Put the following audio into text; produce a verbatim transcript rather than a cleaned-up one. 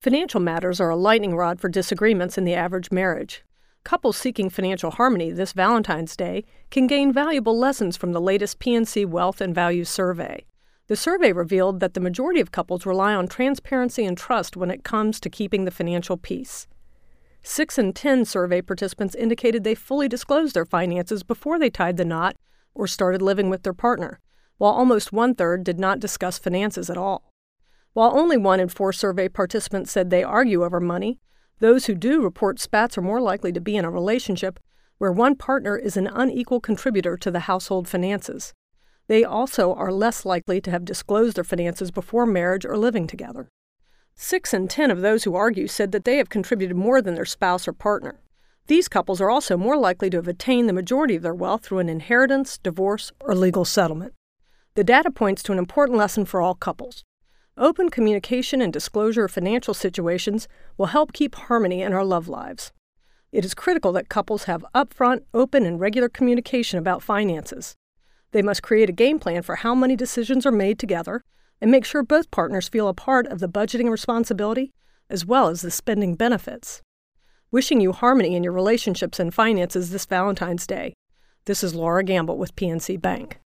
Financial matters are a lightning rod for disagreements in the average marriage. Couples seeking financial harmony this Valentine's Day can gain valuable lessons from the latest P and C Wealth and Values Survey. The survey revealed that the majority of couples rely on transparency and trust when it comes to keeping the financial peace. Six in ten survey participants indicated they fully disclosed their finances before they tied the knot or started living with their partner, while almost one-third did not discuss finances at all. While only one in four survey participants said they argue over money, those who do report spats are more likely to be in a relationship where one partner is an unequal contributor to the household finances. They also are less likely to have disclosed their finances before marriage or living together. Six in ten of those who argue said that they have contributed more than their spouse or partner. These couples are also more likely to have attained the majority of their wealth through an inheritance, divorce, or legal settlement. The data points to an important lesson for all couples. Open communication and disclosure of financial situations will help keep harmony in our love lives. It is critical that couples have upfront, open, and regular communication about finances. They must create a game plan for how money decisions are made together and make sure both partners feel a part of the budgeting responsibility as well as the spending benefits. Wishing you harmony in your relationships and finances this Valentine's Day. This is Laura Gamble with P N C Bank.